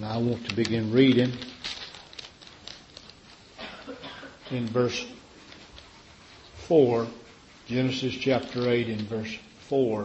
And I want to begin reading in verse 4, Genesis chapter 8 in verse 4.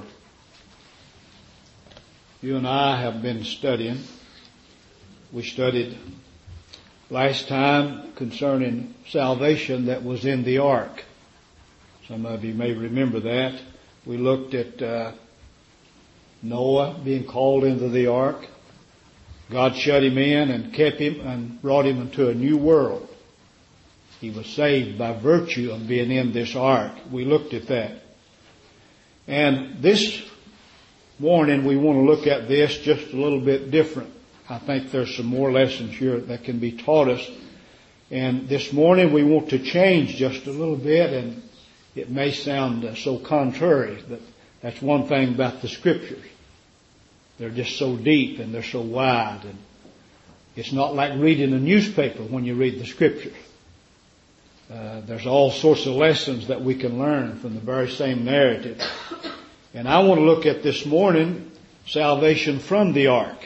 You and I have been studying. We studied last time concerning salvation that was in the ark. Some of you may remember that. We looked at Noah being called into the ark. God shut him in and kept him and brought him into a new world. He was saved by virtue of being in this ark. We looked at that. And this morning we want to look at this just a little bit different. I think there's some more lessons here that can be taught us. And this morning we want to change just a little bit, and it may sound so contrary, but that's one thing about the Scriptures. They're just so deep and they're so wide. And it's not like reading a newspaper when you read the Scriptures. There's all sorts of lessons that we can learn from the very same narrative. And I want to look at this morning salvation from the ark.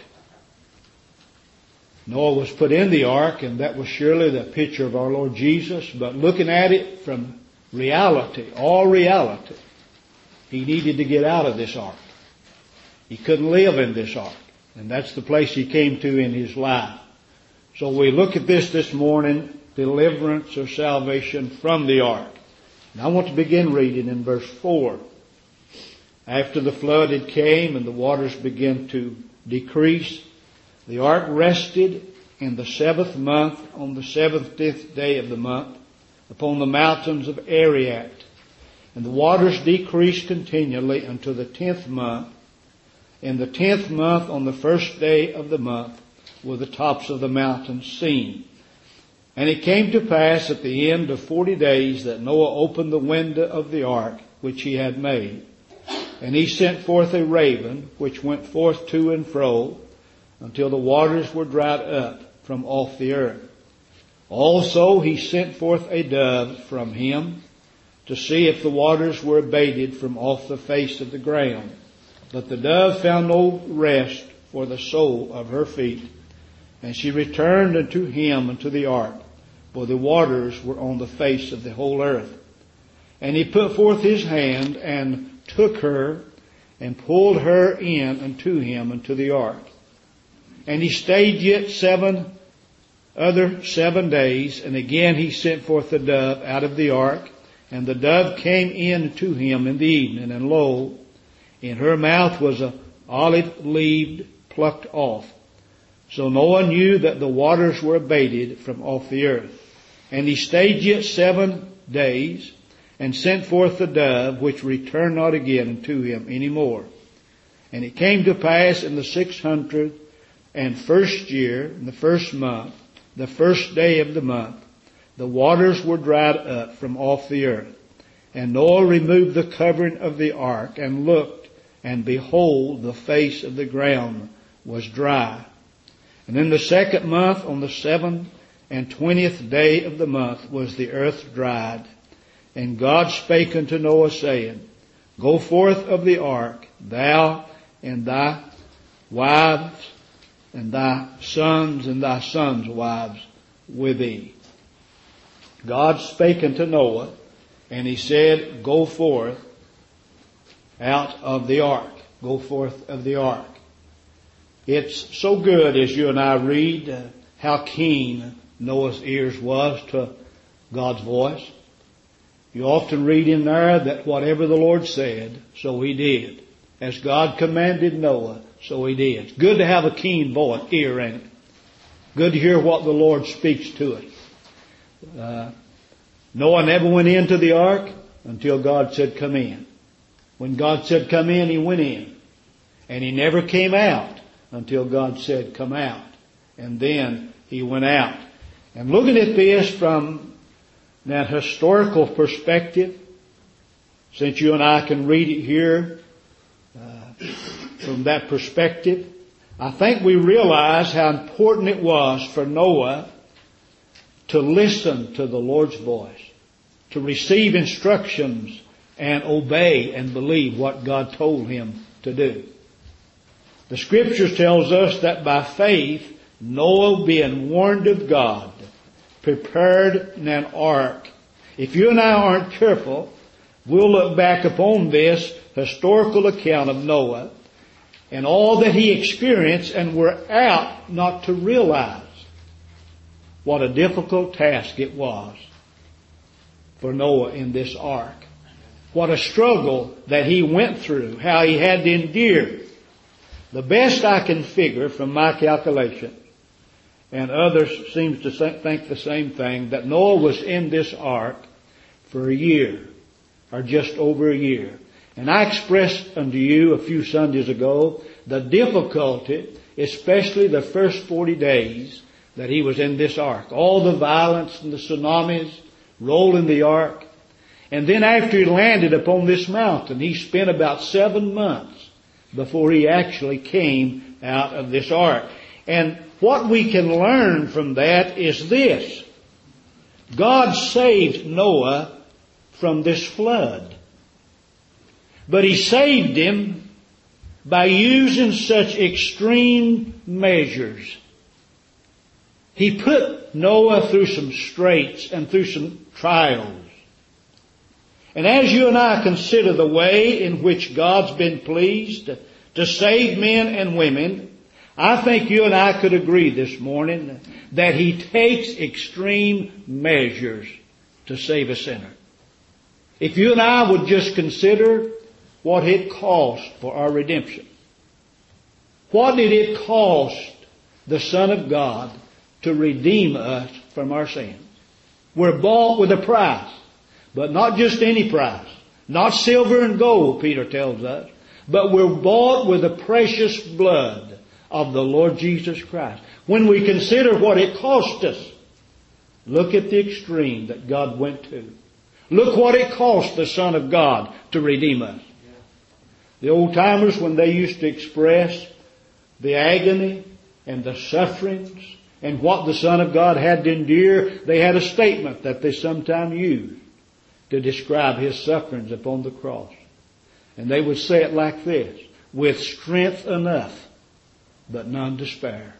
Noah was put in the ark, and that was surely the picture of our Lord Jesus. But looking at it from reality, all reality, he needed to get out of this ark. He couldn't live in this ark. And that's the place he came to in his life. So we look at this morning, deliverance or salvation from the ark. And I want to begin reading in verse 4. After the flood had came and the waters began to decrease, the ark rested in the 7th month on the 17th day of the month upon the mountains of Ararat. And the waters decreased continually until the 10th month. In the 10th month, on the first day of the month, were the tops of the mountains seen. And it came to pass at the end of 40 days that Noah opened the window of the ark which he had made. And he sent forth a raven, which went forth to and fro, until the waters were dried up from off the earth. Also he sent forth a dove from him, to see if the waters were abated from off the face of the ground. But the dove found no rest for the sole of her feet. And she returned unto him unto the ark, for the waters were on the face of the whole earth. And he put forth his hand and took her and pulled her in unto him unto the ark. And he stayed yet 7 days, and again he sent forth the dove out of the ark. And the dove came in to him in the evening, and lo, in her mouth was an olive leaf plucked off. So Noah knew that the waters were abated from off the earth. And he stayed yet 7 days, and sent forth the dove, which returned not again unto him any more. And it came to pass in the 601st year, in the 1st month, the 1st day of the month, the waters were dried up from off the earth. And Noah removed the covering of the ark, and looked, and behold, the face of the ground was dry. And in the 2nd month, on the 27th day of the month, was the earth dried. And God spake unto Noah, saying, Go forth of the ark, thou and thy wives, and thy sons wives with thee. God spake unto Noah, and he said, Go forth out of the ark. Go forth of the ark. It's so good as you and I read how keen Noah's ears was to God's voice. You often read in there that whatever the Lord said, so he did. As God commanded Noah, so he did. It's good to have a keen ear, ain't it? Good to hear what the Lord speaks to us. Noah never went into the ark until God said, Come in. When God said, Come in, he went in. And he never came out until God said, Come out. And then he went out. And looking at this from that historical perspective, since you and I can read it here from that perspective, I think we realize how important it was for Noah to listen to the Lord's voice, to receive instructions and obey and believe what God told him to do. The Scriptures tells us that by faith Noah, being warned of God, prepared an ark. If you and I aren't careful, we'll look back upon this historical account of Noah and all that he experienced, and we're apt not to realize what a difficult task it was for Noah in this ark. What a struggle that he went through, how he had to endure. The best I can figure from my calculation, and others seem to think the same thing, that Noah was in this ark for a year, or just over a year. And I expressed unto you a few Sundays ago the difficulty, especially the first 40 days that he was in this ark. All the violence and the tsunamis rolling the ark. And then after he landed upon this mountain, he spent about 7 months before he actually came out of this ark. And what we can learn from that is this. God saved Noah from this flood. But he saved him by using such extreme measures. He put Noah through some straits and through some trials. And as you and I consider the way in which God's been pleased to save men and women, I think you and I could agree this morning that He takes extreme measures to save a sinner. If you and I would just consider what it cost for our redemption. What did it cost the Son of God to redeem us from our sins? We're bought with a price, but not just any price. Not silver and gold, Peter tells us, but we're bought with the precious blood of the Lord Jesus Christ. When we consider what it cost us, look at the extreme that God went to. Look what it cost the Son of God to redeem us. The old timers, when they used to express the agony and the sufferings and what the Son of God had to endure, they had a statement that they sometimes used to describe His sufferings upon the cross. And they would say it like this: with strength enough, but none to spare.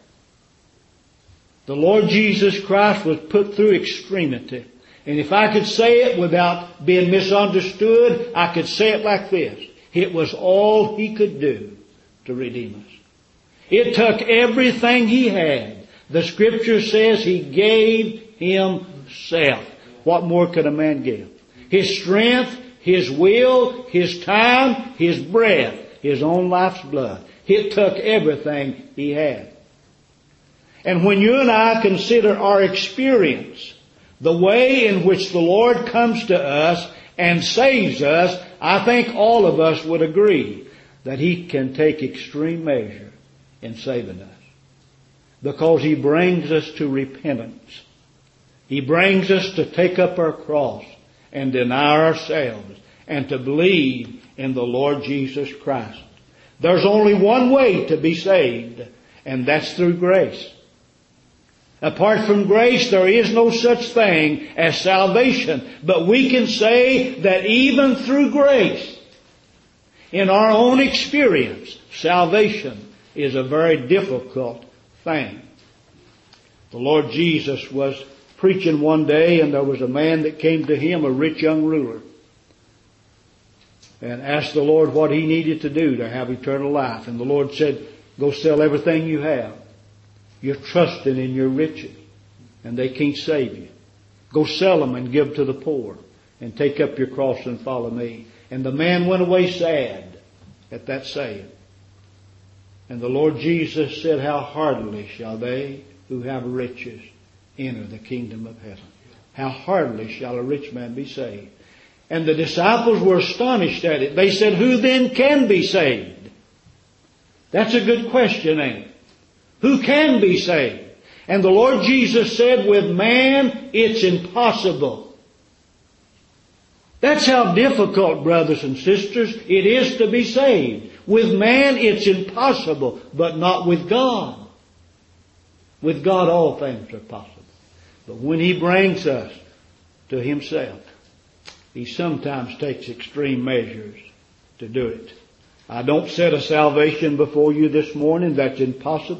The Lord Jesus Christ was put through extremity. And if I could say it without being misunderstood, I could say it like this: it was all He could do to redeem us. It took everything He had. The Scripture says He gave Himself. What more could a man give? His strength, His will, His time, His breath, His own life's blood. It took everything He had. And when you and I consider our experience, the way in which the Lord comes to us and saves us, I think all of us would agree that He can take extreme measure in saving us. Because He brings us to repentance. He brings us to take up our cross and deny ourselves and to believe in the Lord Jesus Christ. There's only one way to be saved, and that's through grace. Apart from grace, there is no such thing as salvation. But we can say that even through grace, in our own experience, salvation is a very difficult thing. The Lord Jesus was preaching one day, and there was a man that came to Him, a rich young ruler, and asked the Lord what he needed to do to have eternal life. And the Lord said, go sell everything you have. You're trusting in your riches, and they can't save you. Go sell them and give to the poor, and take up your cross and follow me. And the man went away sad at that saying. And the Lord Jesus said, how heartily shall they who have riches enter the kingdom of heaven. How heartily shall a rich man be saved. And the disciples were astonished at it. They said, who then can be saved? That's a good question, ain't it? Who can be saved? And the Lord Jesus said, with man, it's impossible. That's how difficult, brothers and sisters, it is to be saved. With man, it's impossible, but not with God. With God, all things are possible. But when He brings us to Himself, He sometimes takes extreme measures to do it. I don't set a salvation before you this morning that's impossible.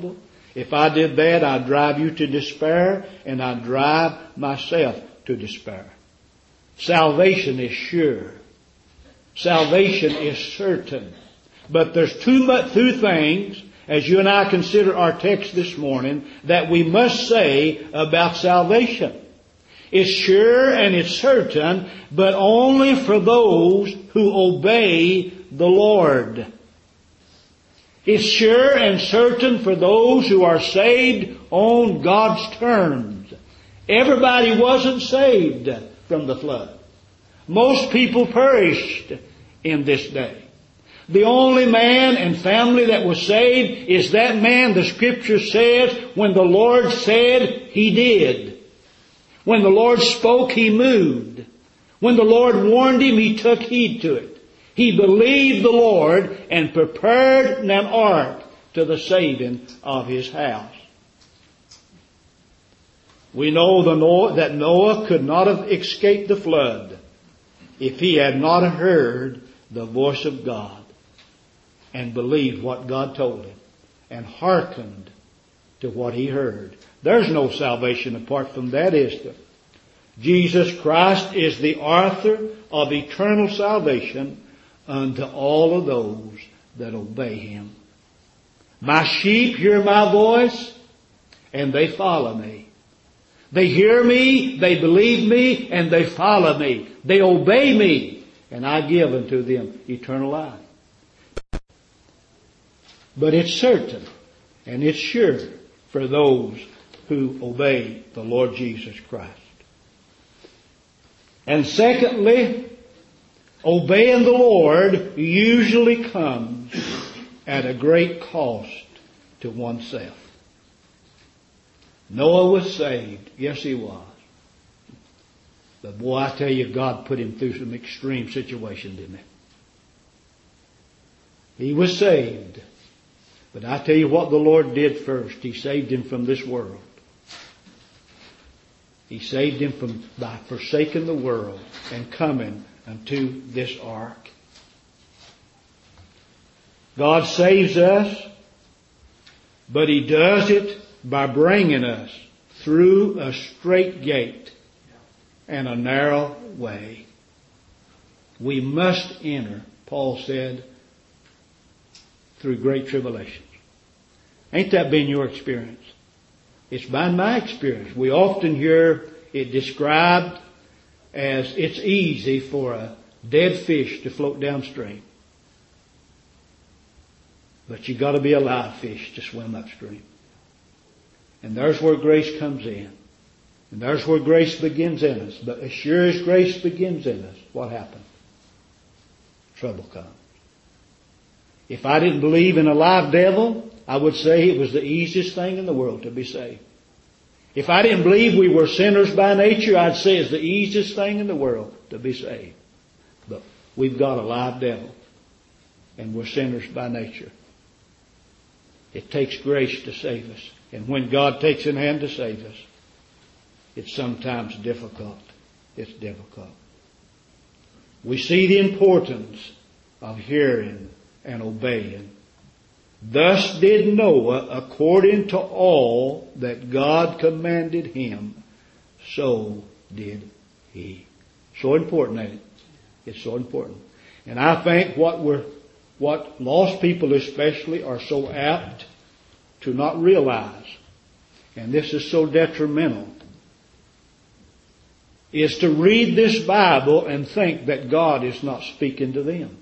If I did that, I'd drive you to despair, and I'd drive myself to despair. Salvation is sure. Salvation is certain. But there's two things, as you and I consider our text this morning, that we must say about salvation. It's sure and it's certain, but only for those who obey the Lord. It's sure and certain for those who are saved on God's terms. Everybody wasn't saved from the flood. Most people perished in this day. The only man and family that was saved is that man, the Scripture says, when the Lord said, He did. When the Lord spoke, He moved. When the Lord warned him, he took heed to it. He believed the Lord and prepared an ark to the saving of his house. We know that Noah could not have escaped the flood if he had not heard the voice of God and believed what God told him and hearkened to what he heard. There's no salvation apart from that, is there? Jesus Christ is the author of eternal salvation unto all of those that obey Him. My sheep hear my voice, and they follow me. They hear me, they believe me, and they follow me. They obey me, and I give unto them eternal life. But it's certain, and it's sure for those who obey the Lord Jesus Christ. And secondly, obeying the Lord usually comes at a great cost to oneself. Noah was saved. Yes, he was. But boy, I tell you, God put him through some extreme situations, didn't He? He was saved. But I tell you what the Lord did first. He saved him from this world. He saved him by forsaking the world and coming unto this ark. God saves us, but He does it by bringing us through a straight gate and a narrow way. We must enter, Paul said, through great tribulations. Ain't that been your experience? It's been my experience. We often hear it described as it's easy for a dead fish to float downstream. But you got to be a live fish to swim upstream. And there's where grace comes in. And there's where grace begins in us. But as sure as grace begins in us, what happens? Trouble comes. If I didn't believe in a live devil, I would say it was the easiest thing in the world to be saved. If I didn't believe we were sinners by nature, I'd say it's the easiest thing in the world to be saved. But we've got a live devil, and we're sinners by nature. It takes grace to save us. And when God takes in hand to save us, it's sometimes difficult. It's difficult. We see the importance of hearing and obeying. Thus did Noah according to all that God commanded him, so did he. So important, ain't it? It's so important. And I think what lost people especially are so apt to not realize, and this is so detrimental, is to read this Bible and think that God is not speaking to them.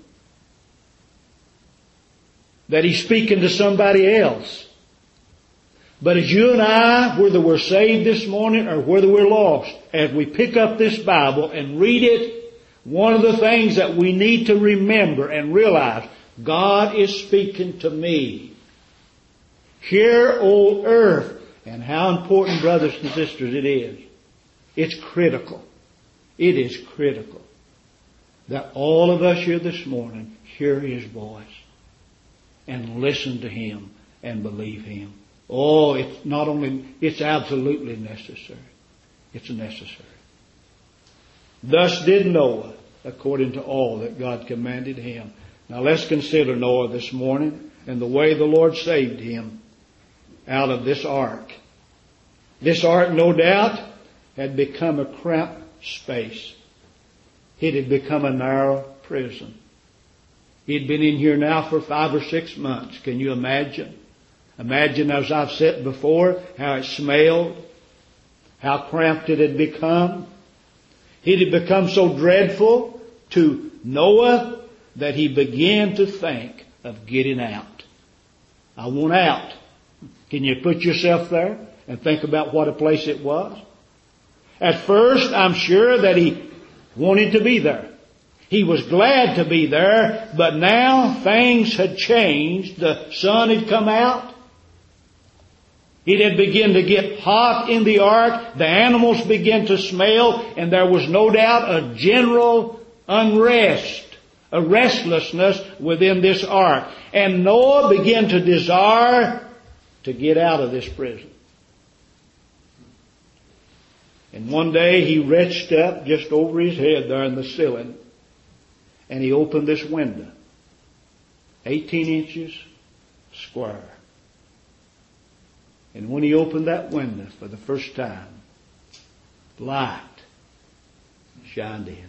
That He's speaking to somebody else. But as you and I, whether we're saved this morning or whether we're lost, as we pick up this Bible and read it, one of the things that we need to remember and realize, God is speaking to me. Here, O earth, and how important, brothers and sisters, it is. It's critical. It is critical that all of us here this morning hear His voice and listen to Him and believe Him. Oh, it's absolutely necessary. It's necessary. Thus did Noah, according to all that God commanded him. Now let's consider Noah this morning and the way the Lord saved him out of this ark. This ark, no doubt, had become a cramped space. It had become a narrow prison. He'd been in here now for 5 or 6 months. Can you imagine? Imagine, as I've said before, how it smelled, how cramped it had become. It had become so dreadful to Noah that he began to think of getting out. I want out. Can you put yourself there and think about what a place it was? At first, I'm sure that he wanted to be there. He was glad to be there, but now things had changed. The sun had come out. It had begun to get hot in the ark. The animals began to smell, and there was no doubt a general unrest, a restlessness within this ark. And Noah began to desire to get out of this prison. And one day he reached up just over his head there in the ceiling, and he opened this window, 18 inches square. And when he opened that window for the first time, light shined in.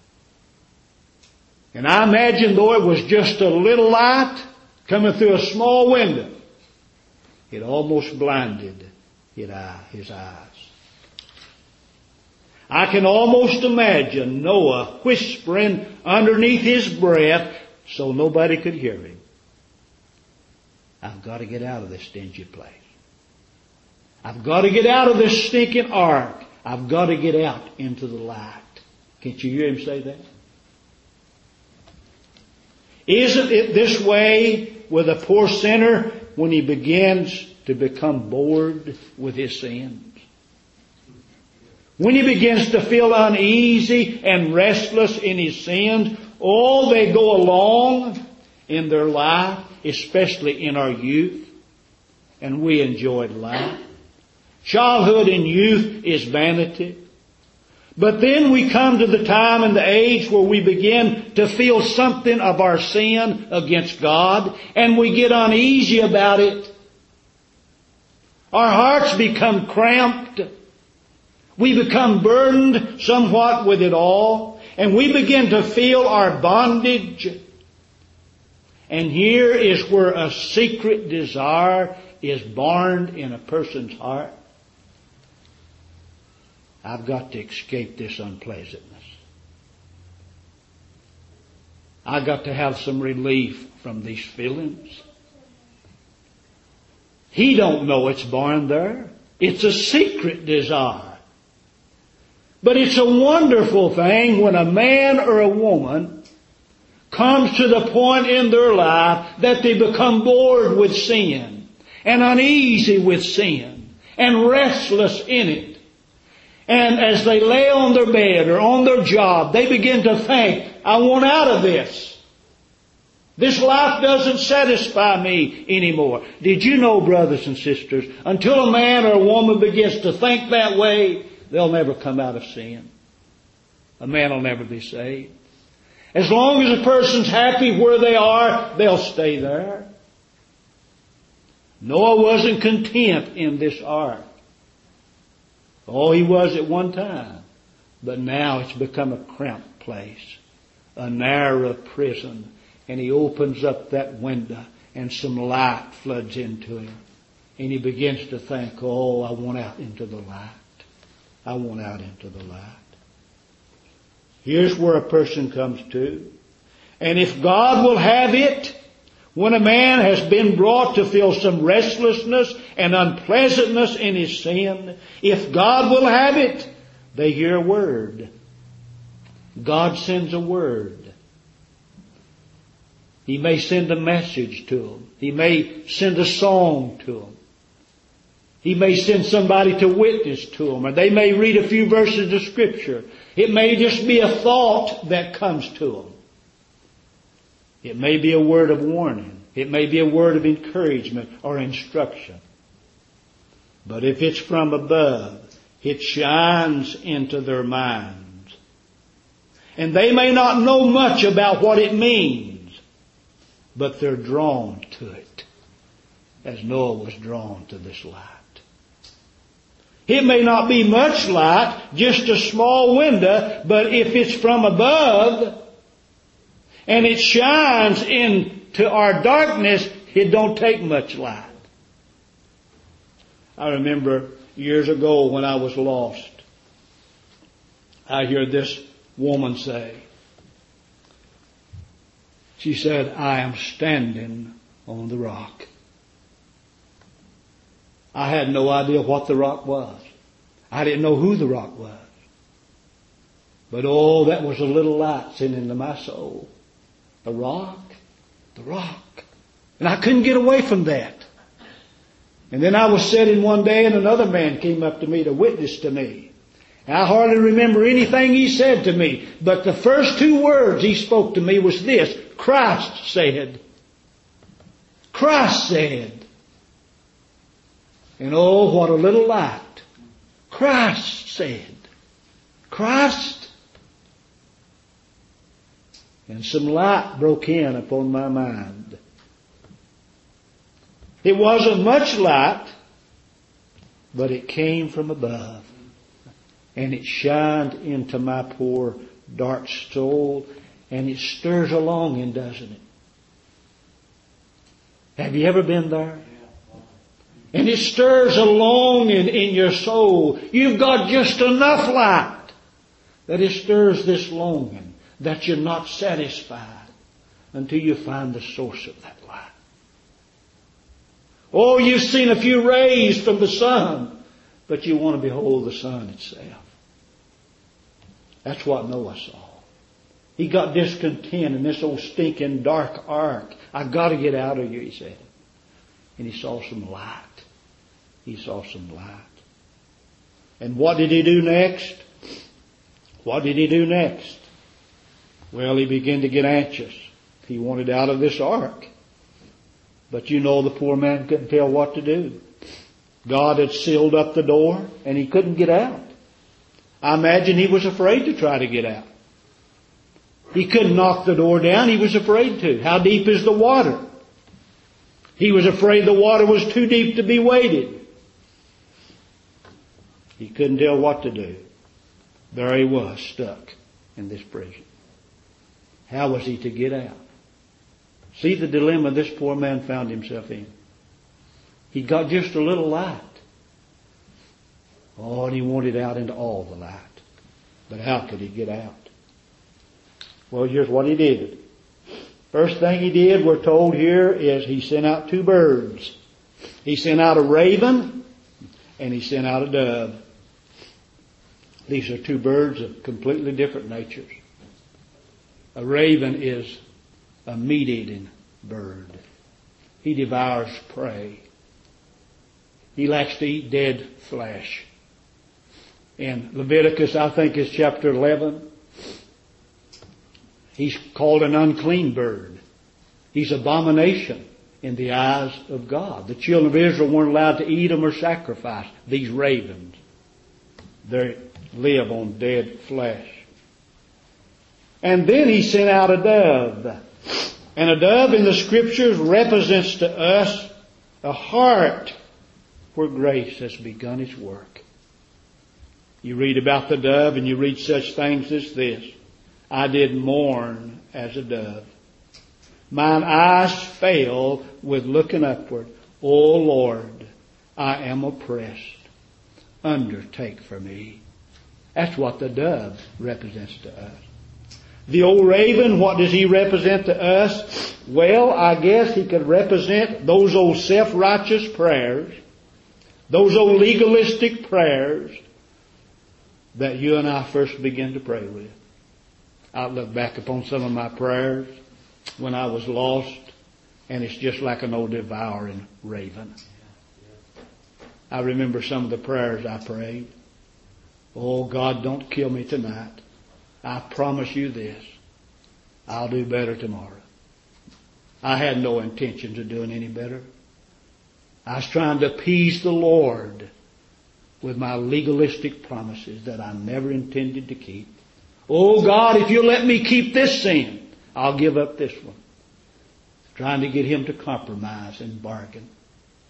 And I imagine, though it was just a little light coming through a small window, it almost blinded his eyes. I can almost imagine Noah whispering underneath his breath so nobody could hear him, I've got to get out of this dingy place. I've got to get out of this stinking ark. I've got to get out into the light. Can't you hear him say that? Isn't it this way with a poor sinner when he begins to become bored with his sins? When he begins to feel uneasy and restless in his sins, they go along in their life, especially in our youth, and we enjoyed life. Childhood and youth is vanity. But then we come to the time and the age where we begin to feel something of our sin against God, and we get uneasy about it. Our hearts become cramped. We become burdened somewhat with it all, and we begin to feel our bondage. And here is where a secret desire is born in a person's heart. I've got to escape this unpleasantness. I've got to have some relief from these feelings. He don't know it's born there. It's a secret desire. But it's a wonderful thing when a man or a woman comes to the point in their life that they become bored with sin and uneasy with sin and restless in it. And as they lay on their bed or on their job, they begin to think, I want out of this. This life doesn't satisfy me anymore. Did you know, brothers and sisters, until a man or a woman begins to think that way, they'll never come out of sin. A man will never be saved. As long as a person's happy where they are, they'll stay there. Noah wasn't content in this ark. He was at one time. But now it's become a cramped place, a narrow prison. And he opens up that window and some light floods into him. And he begins to think, I want out into the light. I want out into the light. Here's where a person comes to. And if God will have it, when a man has been brought to feel some restlessness and unpleasantness in his sin, if God will have it, they hear a word. God sends a word. He may send a message to them. He may send a song to them. He may send somebody to witness to them, or they may read a few verses of Scripture. It may just be a thought that comes to them. It may be a word of warning. It may be a word of encouragement or instruction. But if it's from above, it shines into their minds. And they may not know much about what it means, but they're drawn to it. as Noah was drawn to this light. It may not be much light, just a small window, but if it's from above and it shines into our darkness, it don't take much light. I remember years ago when I was lost, I heard this woman say, she said, I am standing on the rock. I had no idea what the rock was. I didn't know who the rock was. But oh, that was a little light sent into my soul. The rock. And I couldn't get away from that. And then I was sitting one day and another man came up to me to witness to me. And I hardly remember anything he said to me. But the first two words he spoke to me was this. Christ said. Christ said. And oh, what a little light. Christ said. Christ. And some light broke in upon my mind. It wasn't much light, but it came from above. And it shined into my poor dark soul, and it stirs a longing, doesn't it? Have you ever been there? And it stirs a longing in your soul. You've got just enough light that it stirs this longing that you're not satisfied until you find the source of that light. Oh, you've seen a few rays from the sun, but you want to behold the sun itself. That's what Noah saw. He got discontent in this old stinking dark ark. I got to get out of here, he said. And he saw some light. He saw some light. And what did he do next? What did he do next? Well, he began to get anxious. He wanted out of this ark. But you know the poor man couldn't tell what to do. God had sealed up the door and he couldn't get out. I imagine he was afraid to try to get out. He couldn't knock the door down. He was afraid to. How deep is the water? He was afraid the water was too deep to be waded. He couldn't tell what to do. There he was, stuck in this prison. How was he to get out? See the dilemma this poor man found himself in. He got just a little light. Oh, and he wanted out into all the light. But how could he get out? Well, here's what he did. First thing he did, we're told here, is he sent out two birds. He sent out a raven and he sent out a dove. These are two birds of completely different natures. A raven is a meat-eating bird. He devours prey. He likes to eat dead flesh. In Leviticus, I think it's chapter 11, he's called an unclean bird. He's abomination in the eyes of God. The children of Israel weren't allowed to eat them or sacrifice these ravens. They live on dead flesh. And then he sent out a dove. And a dove in the Scriptures represents to us a heart where grace has begun its work. You read about the dove and you read such things as this. I did mourn as a dove. Mine eyes fail with looking upward. O Lord, I am oppressed. Undertake for me. That's what the dove represents to us. The old raven, what does he represent to us? Well, I guess he could represent those old self-righteous prayers, those old legalistic prayers that you and I first began to pray with. I look back upon some of my prayers when I was lost, and it's just like an old devouring raven. I remember some of the prayers I prayed. Oh, God, don't kill me tonight. I promise you this. I'll do better tomorrow. I had no intentions of doing any better. I was trying to appease the Lord with my legalistic promises that I never intended to keep. Oh God, if you'll let me keep this sin, I'll give up this one. Trying to get Him to compromise and bargain.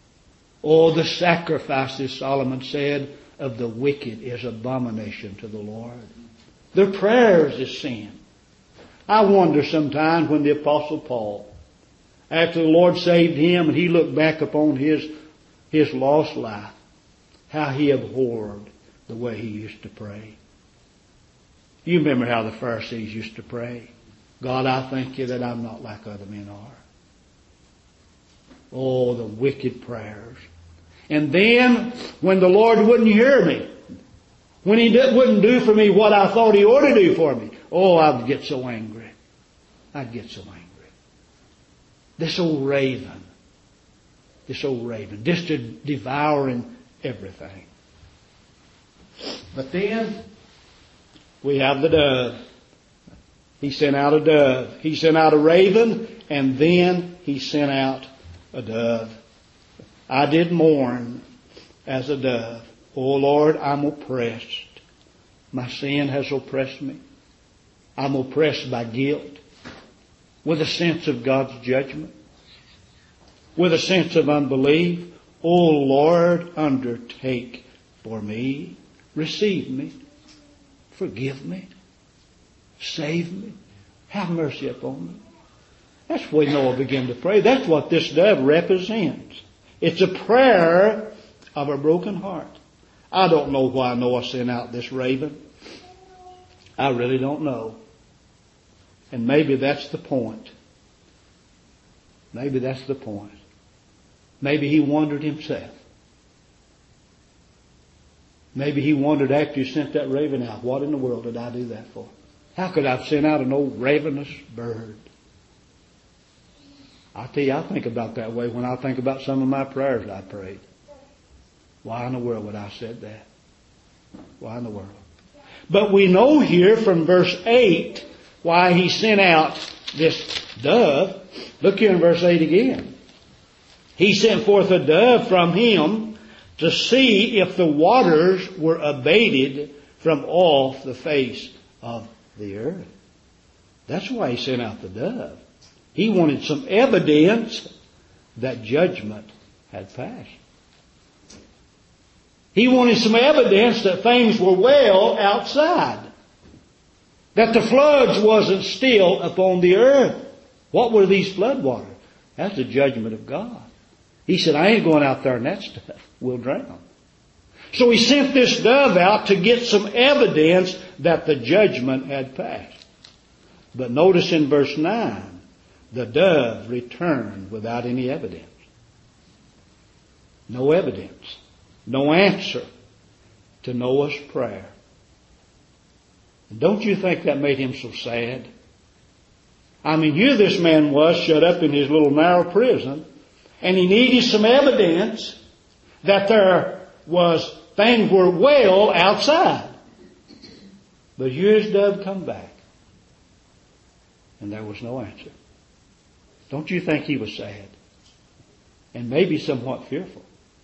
Oh, the sacrifices, Solomon said, of the wicked is abomination to the Lord. Their prayers is sin. I wonder sometimes when the Apostle Paul, after the Lord saved him and he looked back upon his lost life, how he abhorred the way he used to pray. You remember how the Pharisees used to pray. God, I thank you that I'm not like other men are. Oh, the wicked prayers. And then, when the Lord wouldn't hear me, when He wouldn't do for me what I thought He ought to do for me, oh, I'd get so angry. I'd get so angry. This old raven, just devouring everything. But then, we have the dove. He sent out a dove. He sent out a raven, and then He sent out a dove. I did mourn as a dove. Oh Lord, I'm oppressed. My sin has oppressed me. I'm oppressed by guilt, with a sense of God's judgment, with a sense of unbelief. Oh Lord, undertake for me. Receive me. Forgive me. Save me. Have mercy upon me. That's the way Noah began to pray. That's what this dove represents. It's a prayer of a broken heart. I don't know why Noah sent out this raven. I really don't know. And maybe that's the point. Maybe that's the point. Maybe he wondered himself. Maybe he wondered after he sent that raven out, what in the world did I do that for? How could I have sent out an old ravenous bird? I tell you, I think about that way when I think about some of my prayers I prayed. Why in the world would I have said that? Why in the world? But we know here from verse 8 why he sent out this dove. Look here in verse 8 again. He sent forth a dove from him to see if the waters were abated from off the face of the earth. That's why he sent out the dove. He wanted some evidence that judgment had passed. He wanted some evidence that things were well outside. That the floods wasn't still upon the earth. What were these floodwaters? That's the judgment of God. He said, I ain't going out there in that stuff. We'll drown. So he sent this dove out to get some evidence that the judgment had passed. But notice in verse 9, the dove returned without any evidence. No evidence. No answer to Noah's prayer. Don't you think that made him so sad? I mean, here this man was shut up in his little narrow prison, and he needed some evidence that things were well outside. But here's dove come back, and there was no answer. Don't you think he was sad? And maybe somewhat fearful.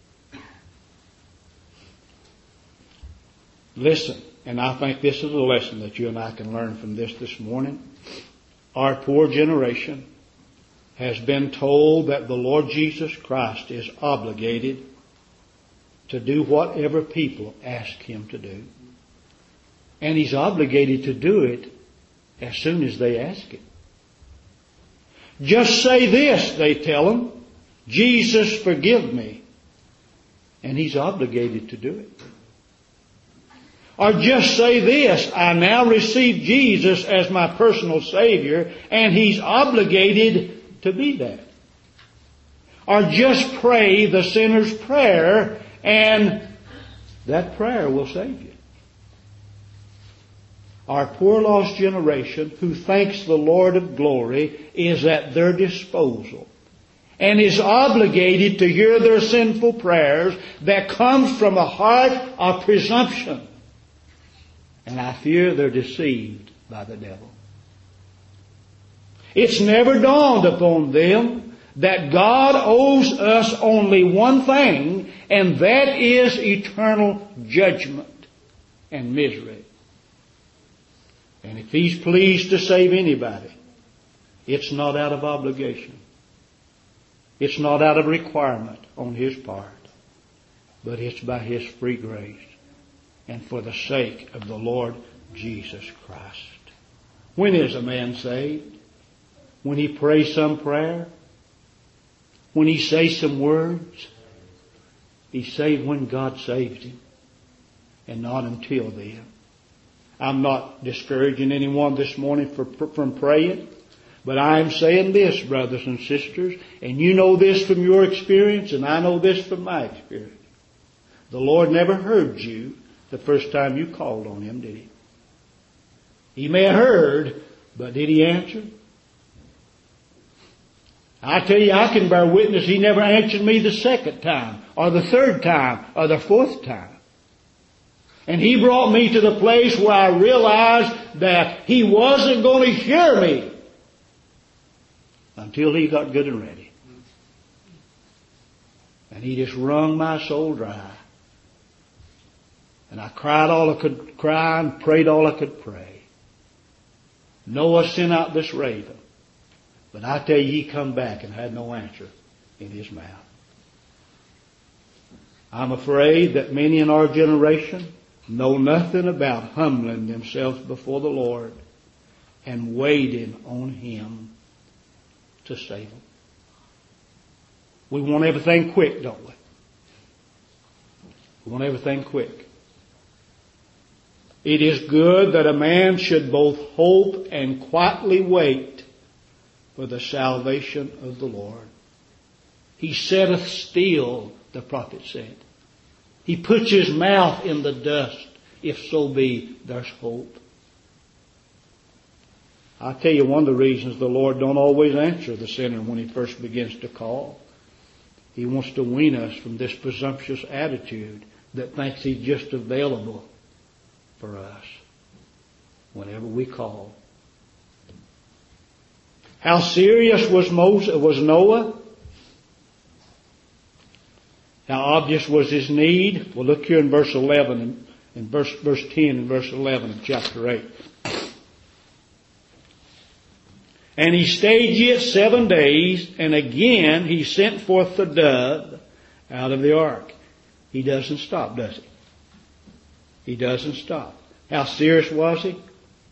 Listen, and I think this is a lesson that you and I can learn from this morning. Our poor generation has been told that the Lord Jesus Christ is obligated to do whatever people ask Him to do. And He's obligated to do it as soon as they ask Him. Just say this, they tell Him, Jesus, forgive me. And He's obligated to do it. Or just say this, I now receive Jesus as my personal Savior, and He's obligated to be that. Or just pray the sinner's prayer, and that prayer will save you. Our poor lost generation, who thinks the Lord of glory is at their disposal and is obligated to hear their sinful prayers, that comes from a heart of presumption. And I fear they're deceived by the devil. It's never dawned upon them that God owes us only one thing, and that is eternal judgment and misery. And if He's pleased to save anybody, it's not out of obligation. It's not out of requirement on His part. but it's by His free grace and for the sake of the Lord Jesus Christ. When is a man saved? When he prays some prayer? When he says some words? He's saved when God saves him, and not until then. I'm not discouraging anyone this morning from praying, but I am saying this, brothers and sisters, and you know this from your experience, and I know this from my experience. The Lord never heard you the first time you called on Him, did He? He may have heard, but did He answer? I tell you, I can bear witness He never answered me the second time, or the third time, or the fourth time. And He brought me to the place where I realized that He wasn't going to hear me until He got good and ready. And He just wrung my soul dry. And I cried all I could cry and prayed all I could pray. Noah sent out this raven. But I tell you, he come back and had no answer in his mouth. I'm afraid that many in our generation know nothing about humbling themselves before the Lord and waiting on Him to save them. We want everything quick, don't we? We want everything quick. It is good that a man should both hope and quietly wait for the salvation of the Lord. He setteth still, the prophet said. He puts his mouth in the dust, if so be there's hope. I'll tell you one of the reasons the Lord don't always answer the sinner when He first begins to call. He wants to wean us from this presumptuous attitude that thinks He's just available for us whenever we call. How serious was Noah? How obvious was his need? Well, look here in verse 11 and verse 10 and verse 11 of chapter 8. And he stayed yet 7 days, and again he sent forth the dove out of the ark. He doesn't stop, does he? He doesn't stop. How serious was he?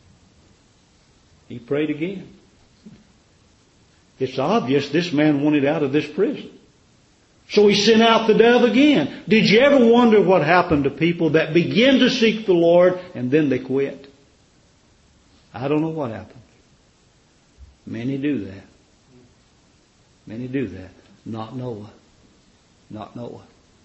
He prayed again. It's obvious this man wanted out of this prison. So he sent out the dove again. Did you ever wonder what happened to people that begin to seek the Lord and then they quit? I don't know what happened. Many do that. Many do that. Not Noah. Not Noah.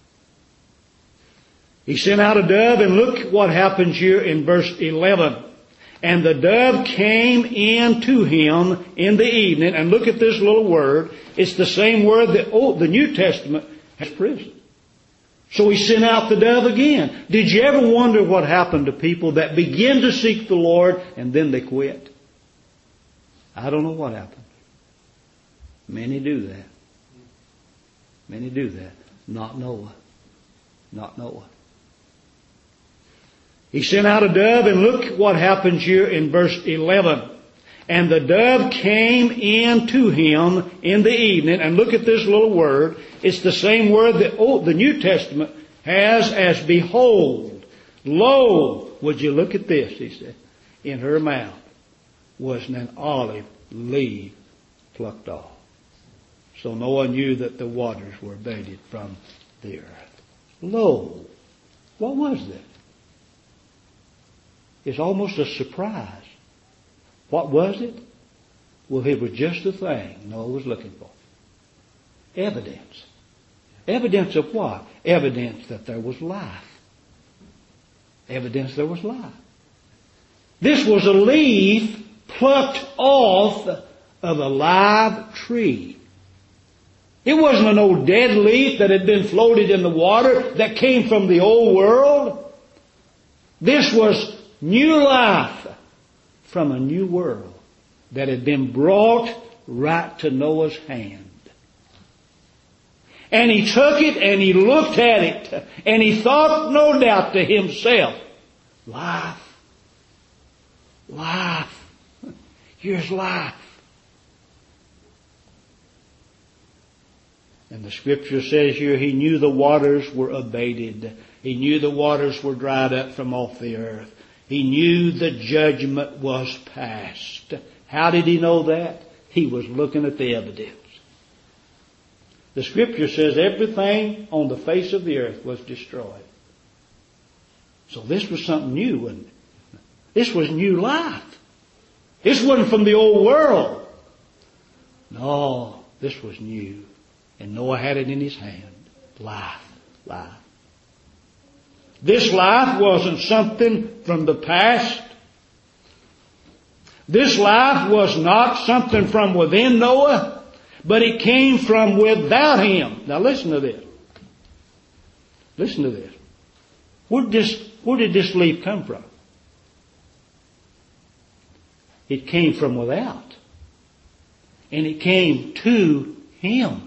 He sent out a dove, and look what happens here in verse 11. And the dove came in to him in the evening. And look at this little word. It's the same word that the New Testament has prison. So he sent out the dove again. Did you ever wonder what happened to people that begin to seek the Lord and then they quit? I don't know what happened. Many do that. Many do that. Not Noah. Not Noah. He sent out a dove, and look what happens here in verse 11. And the dove came in to him in the evening. And look at this little word. It's the same word that the New Testament has as behold. Lo, would you look at this, he said. In her mouth was an olive leaf plucked off. So Noah knew that the waters were abated from the earth. Lo, what was that? It's almost a surprise. What was it? Well, it was just the thing Noah was looking for. Evidence. Evidence of what? Evidence that there was life. Evidence there was life. This was a leaf plucked off of a live tree. It wasn't an old dead leaf that had been floated in the water that came from the old world. This was new life from a new world that had been brought right to Noah's hand. And he took it and he looked at it and he thought, no doubt, to himself, life. Life. Here's life. And the scripture says here, He knew the waters were abated. He knew the waters were dried up from off the earth. He knew the judgment was past. How did He know that? He was looking at the evidence. The scripture says everything on the face of the earth was destroyed. So this was something new, wasn't it? This was new life. This wasn't from the old world. No, this was new. And Noah had it in his hand. Life. This life wasn't something from the past. This life was not something from within Noah, but it came from without him. Now listen to this. Listen to this. Where did this leaf come from? It came from without. And it came to him.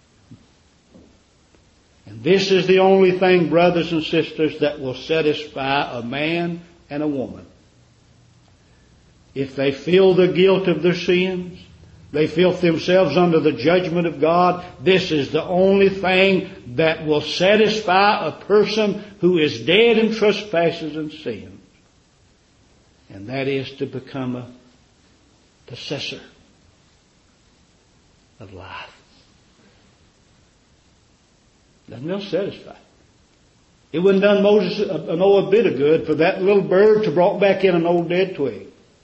And this is the only thing, brothers and sisters, that will satisfy a man and a woman. If they feel the guilt of their sins, they feel themselves under the judgment of God, this is the only thing that will satisfy a person who is dead in trespasses and sins. And that is to become a possessor of life. Nothing else satisfied. It wouldn't have done Noah a bit of good for that little bird to brought back in an old dead twig.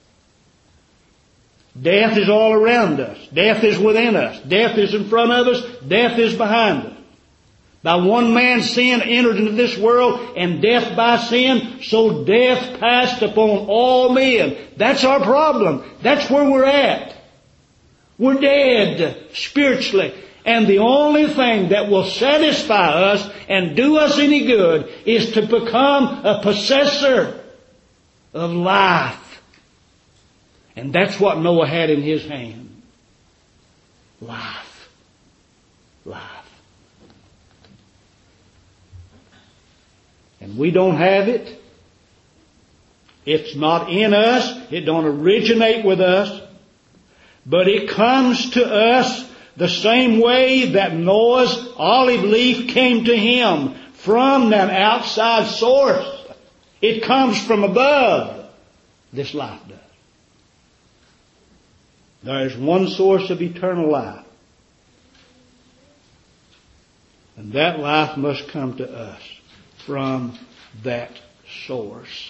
Death is all around us. Death is within us. Death is in front of us. Death is behind us. By one man's sin entered into this world, and death by sin, so death passed upon all men. That's our problem. That's where we're at. We're dead spiritually. And the only thing that will satisfy us and do us any good is to become a possessor of life. And that's what Noah had in his hand. Life. And we don't have it. It's not in us. It don't originate with us. But it comes to us the same way that Noah's olive leaf came to him from an outside source. It comes from above. This life does. There is one source of eternal life. And that life must come to us from that source.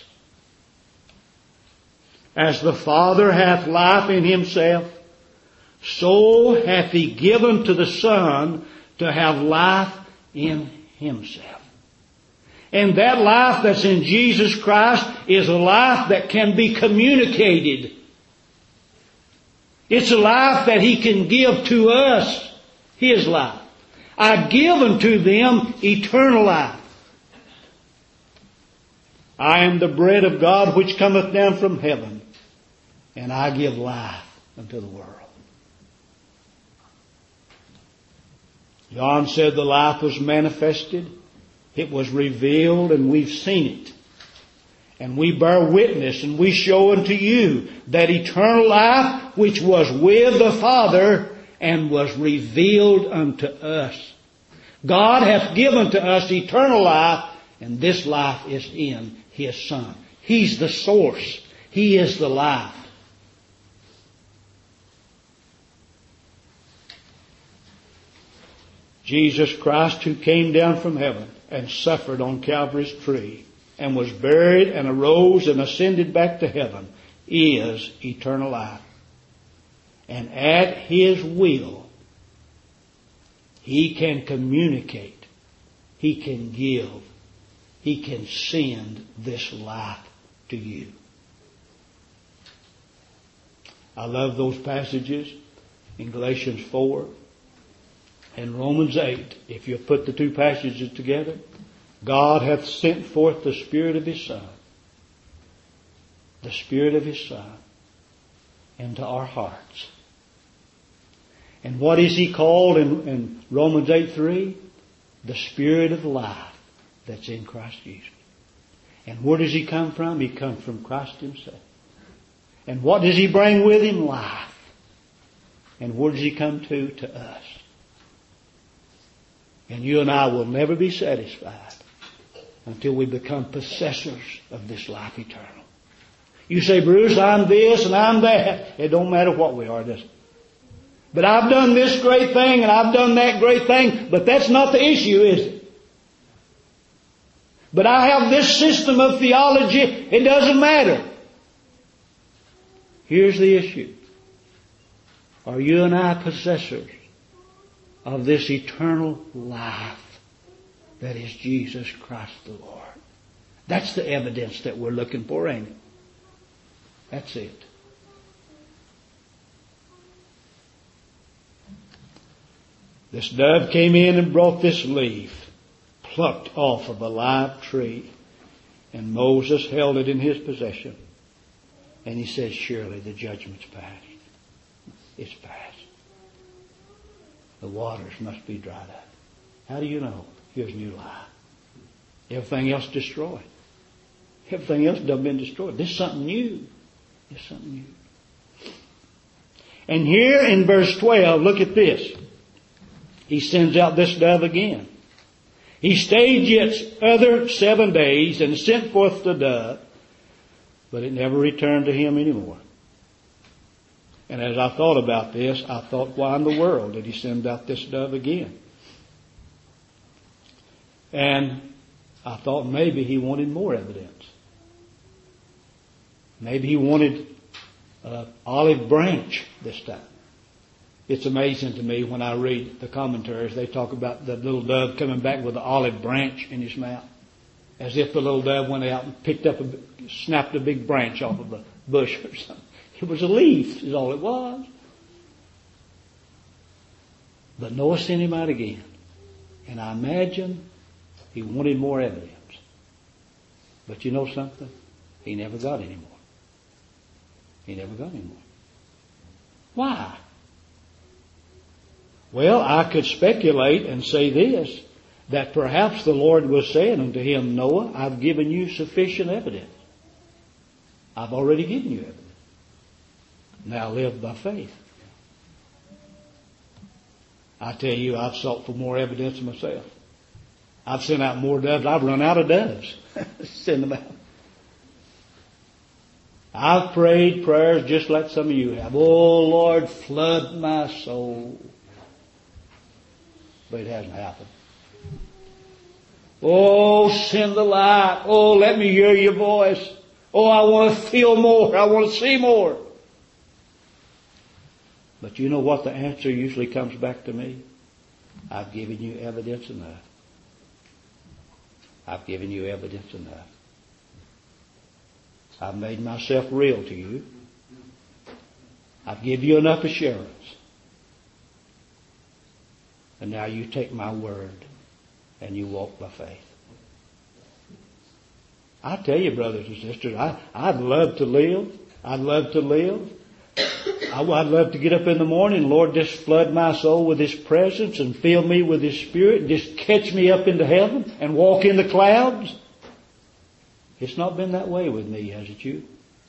As the Father hath life in himself, so hath he given to the Son to have life in himself. And that life that's in Jesus Christ is a life that can be communicated. It's a life that he can give to us, his life. I give unto them eternal life. I am the bread of God which cometh down from heaven, and I give life unto the world. John said the life was manifested, it was revealed, and we've seen it. And we bear witness, and we show unto you that eternal life which was with the Father and was revealed unto us. God hath given to us eternal life, and this life is in His Son. He's the source. He is the life. Jesus Christ, who came down from heaven and suffered on Calvary's tree and was buried and arose and ascended back to heaven, is eternal life. And at His will, He can communicate. He can give. He can send this life to you. I love those passages in Galatians 4 and Romans 8. If you put the two passages together, God hath sent forth the Spirit of His Son. The Spirit of His Son into our hearts. And what is He called in Romans 8:3? The Spirit of life that's in Christ Jesus. And where does He come from? He comes from Christ Himself. And what does He bring with Him? Life. And where does He come to us? And you and I will never be satisfied until we become possessors of this life eternal. You say, Bruce, I'm this and I'm that. It don't matter what we are, does it? But I've done this great thing and I've done that great thing. But that's not the issue, is it? But I have this system of theology. It doesn't matter. Here's the issue. Are you and I possessors of this eternal life that is Jesus Christ the Lord? That's the evidence that we're looking for, ain't it? That's it. This dove came in and brought this leaf, plucked off of a live tree, and Moses held it in his possession. And he said, surely the judgment's passed. It's past. The waters must be dried up. How do you know? Here's new life. Everything else destroyed. Everything else done been destroyed. This is something new. This is something new. And here in verse 12, look at this. He sends out this dove again. He stayed yet other 7 days and sent forth the dove, but it never returned to him anymore. And as I thought about this, I thought, why in the world did he send out this dove again? And I thought maybe he wanted more evidence. Maybe he wanted an olive branch this time. It's amazing to me when I read the commentaries, they talk about the little dove coming back with an olive branch in his mouth. As if the little dove went out and snapped a big branch off of a bush or something. It was a leaf, is all it was. But Noah sent him out again. And I imagine he wanted more evidence. But you know something? He never got any more. He never got any more. Why? Well, I could speculate and say this, that perhaps the Lord was saying unto him, Noah, I've given you sufficient evidence. I've already given you evidence. Now live by faith. I tell you, I've sought for more evidence myself. I've sent out more doves. I've run out of doves. Send them out. I've prayed prayers just like some of you have. Oh, Lord, flood my soul. But it hasn't happened. Oh, send the light. Oh, let me hear your voice. Oh, I want to feel more. I want to see more. But you know what the answer usually comes back to me? I've given you evidence enough. I've given you evidence enough. I've made myself real to you. I've given you enough assurance. And now you take my word and you walk by faith. I tell you, brothers and sisters, I'd love to live. I'd love to live. I'd love to get up in the morning, Lord, just flood my soul with His presence and fill me with His Spirit and just catch me up into heaven and walk in the clouds. It's not been that way with me, has it you?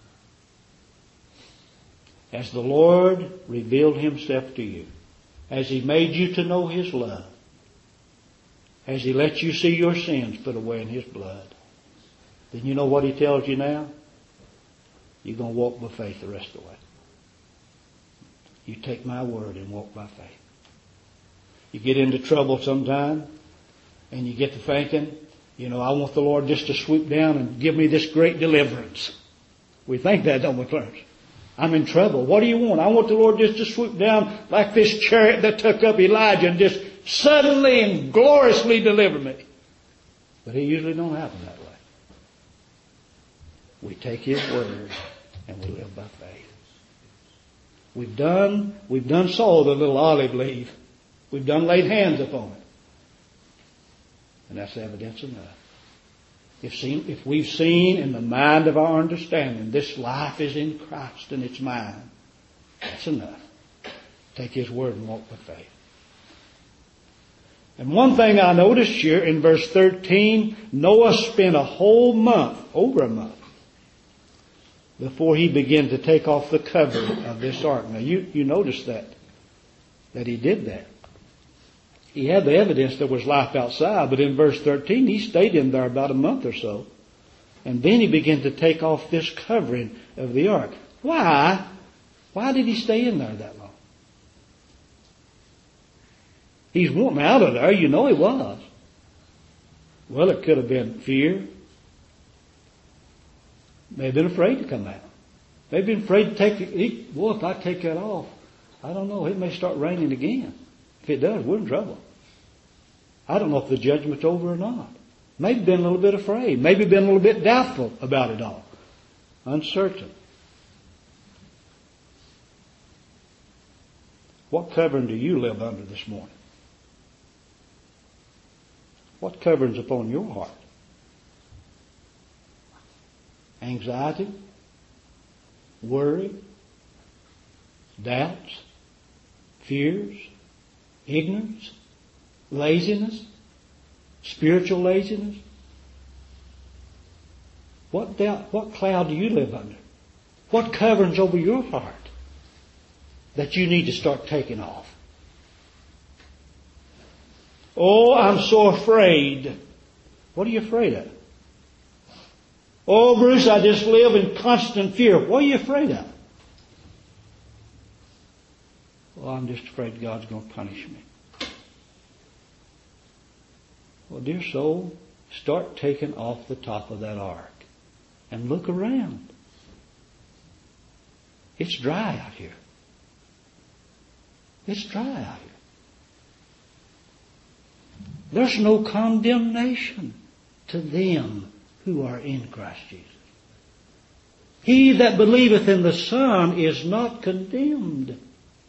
As the Lord revealed Himself to you, as He made you to know His love, as He let you see your sins put away in His blood, then you know what He tells you now? You're going to walk by faith the rest of the way. You take my word and walk by faith. You get into trouble sometime and you get to thinking, you know, I want the Lord just to swoop down and give me this great deliverance. We think that, don't we, Clarence? I'm in trouble. What do you want? I want the Lord just to swoop down like this chariot that took up Elijah and just suddenly and gloriously deliver me. But it usually don't happen that way. We take His word and we live by faith. We've done saw the little olive leaf. We've done laid hands upon it. And that's evidence enough. If we've seen in the mind of our understanding, this life is in Christ and it's mine, that's enough. Take His word and walk by faith. And one thing I noticed here in verse 13, Noah spent a whole month, over a month, before he began to take off the cover of this ark. Now you notice that he did that. He had the evidence there was life outside, but in verse 13 he stayed in there about a month or so. And then he began to take off this covering of the ark. Why? Why did he stay in there that long? He's wanting out of there, you know he was. Well, it could have been fear. May have been afraid to come out. May have been afraid to take it. Well, if I take that off, I don't know, it may start raining again. If it does, we're in trouble. I don't know if the judgment's over or not. Maybe been a little bit afraid. Maybe been a little bit doubtful about it all. Uncertain. What covering do you live under this morning? What covering's upon your heart? Anxiety? Worry? Doubts? Fears? Ignorance? Laziness? Spiritual laziness? What doubt, what cloud do you live under? What coverings over your heart that you need to start taking off? Oh, I'm so afraid. What are you afraid of? Oh, Bruce, I just live in constant fear. What are you afraid of? Well, I'm just afraid God's going to punish me. Well, dear soul, start taking off the top of that ark and look around. It's dry out here. It's dry out here. There's no condemnation to them who are in Christ Jesus. He that believeth in the Son is not condemned.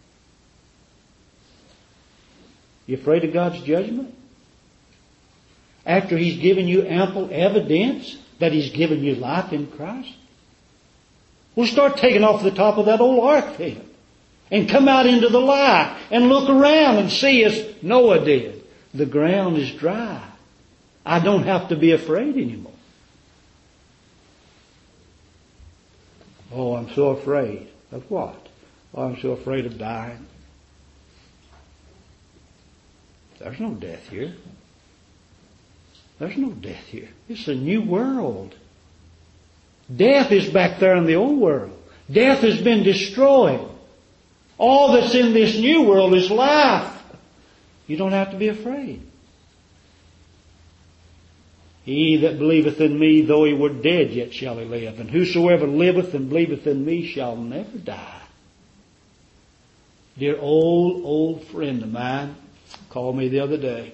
You afraid of God's judgment? After He's given you ample evidence that He's given you life in Christ? Well, start taking off the top of that old ark then. And come out into the light and look around and see as Noah did. The ground is dry. I don't have to be afraid anymore. Oh, I'm so afraid. Of what? Oh, I'm so afraid of dying. There's no death here. There's no death here. It's a new world. Death is back there in the old world. Death has been destroyed. All that's in this new world is life. You don't have to be afraid. He that believeth in me, though he were dead, yet shall he live. And whosoever liveth and believeth in me shall never die. Dear old friend of mine called me the other day.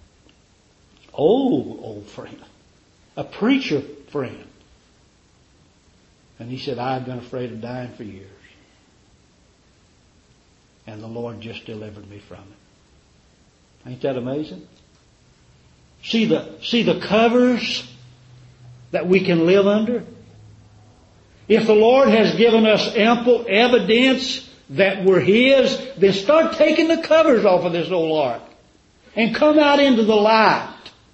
Old friend. A preacher friend. And he said, I've been afraid of dying for years. And the Lord just delivered me from it. Ain't that amazing? See the covers that we can live under? If the Lord has given us ample evidence that we're His, then start taking the covers off of this old ark and come out into the light.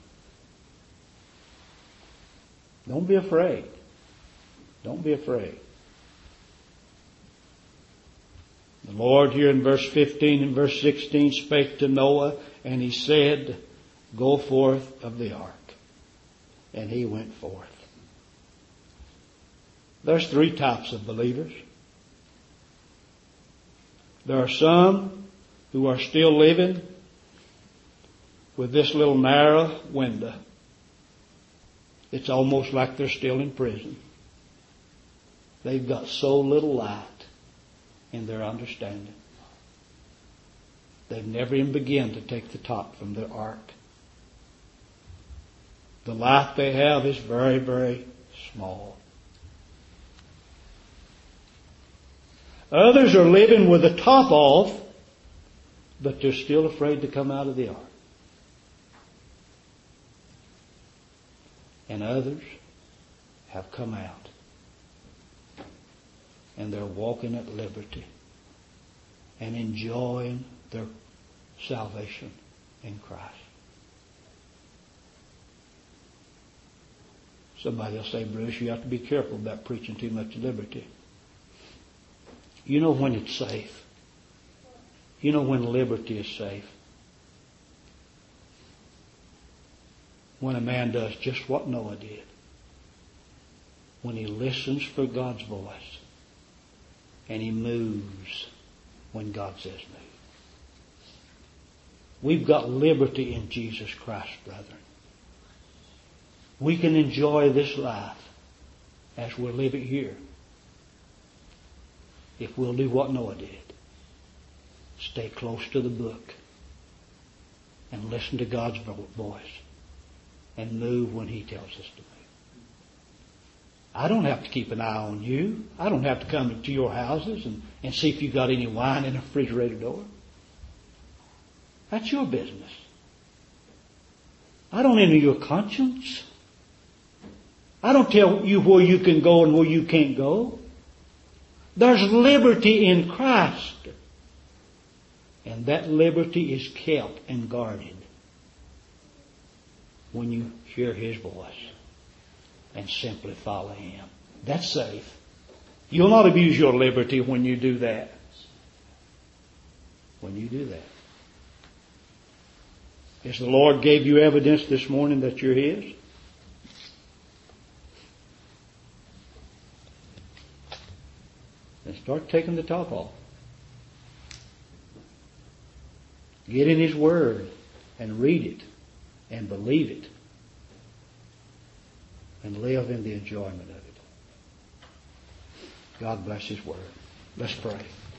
Don't be afraid. Don't be afraid. The Lord here in verse 15 and verse 16 spake to Noah, and He said, Go forth of the ark. And he went forth. There's three types of believers. There are some who are still living with this little narrow window. It's almost like they're still in prison. They've got so little light in their understanding. They've never even begun to take the top from the ark. The life they have is very, very small. Others are living with the top off, but they're still afraid to come out of the ark. And others have come out. And they're walking at liberty and enjoying their salvation in Christ. Somebody will say, Bruce, you have to be careful about preaching too much liberty. You know when it's safe. You know when liberty is safe. when a man does just what Noah did. When he listens for God's voice and he moves when God says move. We've got liberty in Jesus Christ, brethren. We can enjoy this life as we're living here if we'll do what Noah did. Stay close to the book and listen to God's voice and move when He tells us to move. I don't have to keep an eye on you. I don't have to come to your houses and see if you've got any wine in the refrigerator door. That's your business. I don't enter your conscience. I don't tell you where you can go and where you can't go. There's liberty in Christ. And that liberty is kept and guarded when you hear His voice and simply follow Him. That's safe. You'll not abuse your liberty when you do that. When you do that. Has the Lord gave you evidence this morning that you're His? Then start taking the top off. Get in His Word and read it and believe it and live in the enjoyment of it. God bless His Word. Let's pray.